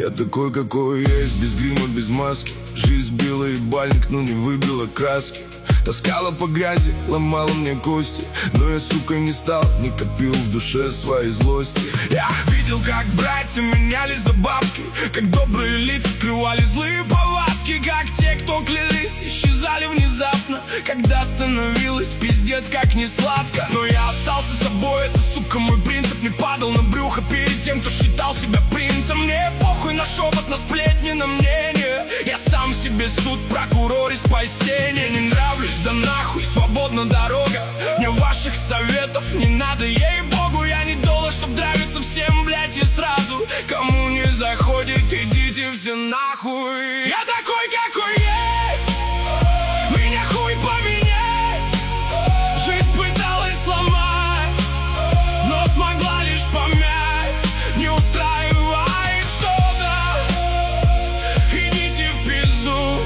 Я такой, какой есть, без грима, без маски. Жизнь била и бальник, но не выбила краски. Таскала по грязи, ломала мне кости, но я, сука, не стал, не копил в душе своей злости. Я видел, как братья менялись за бабки, как добрые лица скрывали злые повадки, как те, кто клялись, исчезали внезапно, когда становилось пиздец как не сладко. Но я остался собой, это, сука, мой принцип. Не падал на брюхо перед тем, кто считал себя принцем. Мне похуй на шепот, на сплетни, на мнение. Я сам себе суд, прокурор из спасения. Не нравлюсь, да нахуй, свободна дорога. Мне ваших советов не надо, ей-богу. Я не доллар, чтоб нравиться всем, блять, и сразу. Кому не заходит, идите все нахуй. Я такой, какой есть, меня хуй поменять. Жизнь пыталась сломать, но смогла лишь помять. Не устраивает что-то, идите в пизду.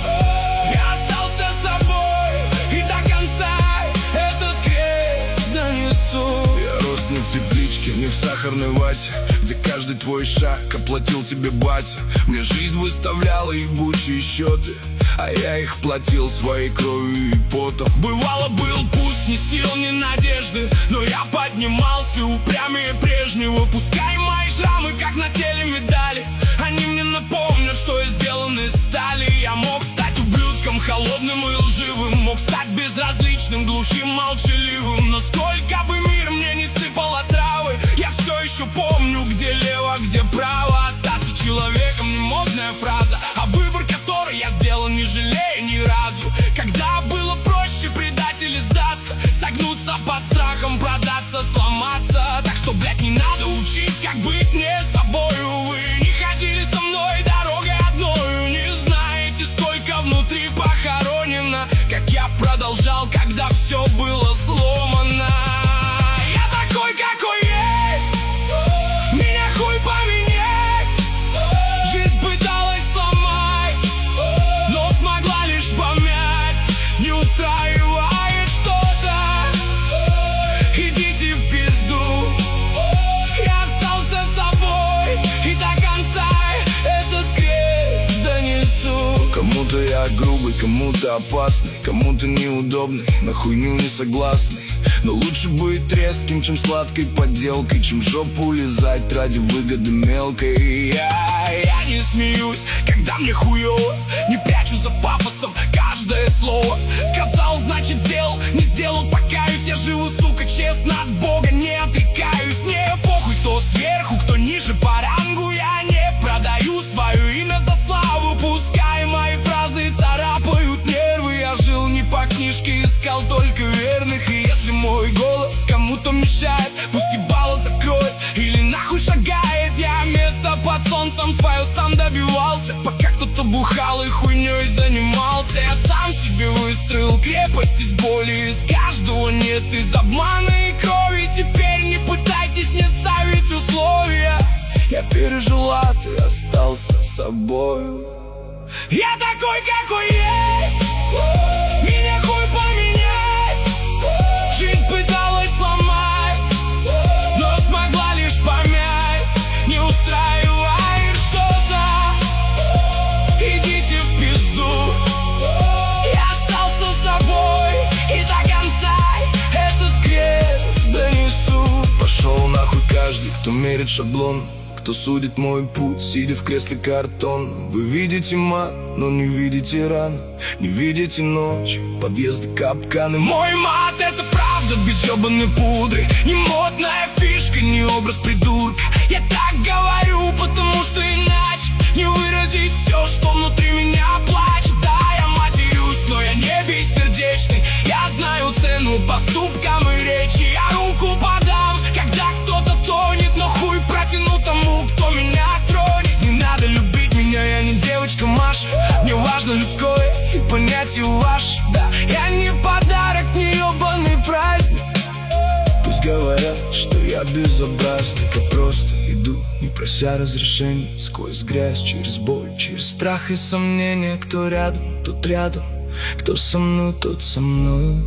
Я остался собой и до конца этот крест донесу. Я рос не в тепличке, не в сахарной вате, где каждый твой шаг оплатил тебе батя. Мне жизнь выставляла ебучие счеты, а я их платил своей кровью и потом. Бывало, был пусть ни сил, ни надежды, но я поднимался упрямее прежнего. Пускай мои шрамы, как на теле медали, они мне напомнят, что я сделан из стали. Я мог стать ублюдком, холодным и лживым, мог стать безразличным, глухим, молчаливым. Но сколько бы мир мне не сыпал отравы, я все еще помню, где лево, где право. Остаться человеком не модная фраза, а выбор, который я сделал, не жалею ни разу. Когда было проще предать или сдаться, согнуться под страхом, продаться, сломаться. Так что, блять, не надо учить, как быть не собою. Вы не ходили со мной дорогой одною, не знаете, сколько внутри похоронено, как я продолжал, когда все было сломано. Я такой, какой есть, меня хуй поменять. Жизнь пыталась сломать, но смогла лишь помять. Не устраивает что-то, идите в пизду. Я остался собой и до конца этот крест донесу. Кому-то я грубый, кому-то опасный, кому-то неудобный, на хуйню не согласный. Но лучше быть резким, чем сладкой подделкой, чем жопу лизать ради выгоды мелкой. Я не смеюсь, когда мне хуёво, не прячу за пафосом каждое слово. Сказал, значит сделал, не сделал, покаюсь. Я живу, сука, честно от Бога, не отрекаюсь. Мне похуй, кто сверху, кто ниже по рангу. Я не продаю свое имя за славу. Пускай мои фразы царапают нервы. Я жил не по книжке, искал только верных. И если мой голос кому-то мешает, пусть ебало закроет или нахуй шагает. Я место под солнцем свое сам добивался, пока кто-то бухал и хуйней занимался. Я сам себе выстроил крепость из боли, из каждого нет, из обмана и крови. Теперь не пытайтесь мне ставить условия. Я пережил ад и остался собою. Я такой, какой есть, меня хуй поменять. Жизнь пыталась сломать, но смогла лишь помять. Не устраивает что-то, идите в пизду. Я остался собой и до конца этот крест донесу. Пошел нахуй каждый, кто мерит шаблон, кто судит мой путь, сидя в кресле картон. Вы видите мат, но не видите ран, не видите ночь, подъезды, капканы. Мой мат — это правда без ёбаной пудры, не модная фишка, не образ придурка. Я так говорю, потому что иначе не выразить все, что внутри меня плачет. Да, я матерюсь, но я не бессердечный. Я знаю цену поступкам и речи. Я руку подам, когда кто-то тонет, но хуй протяну тому, кто меня тронет. Не надо любить меня, я не девочка Маша. Мне важно людское и понятие ваше. Да, я не подарок, не ёбаный праздник. Пусть говорят, что я безобразный, я просто иду, не прося разрешений, сквозь грязь, через боль, через страх и сомнения. Кто рядом, тот рядом, кто со мной, тот со мной,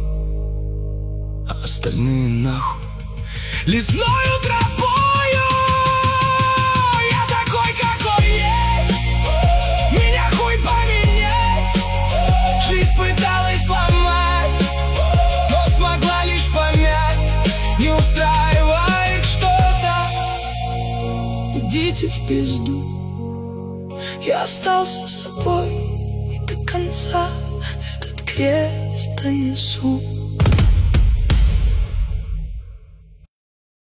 а остальные нахуй лесною тропою. Я такой, какой есть. идти в пизду. Я остался собой и до конца этот крест донесу.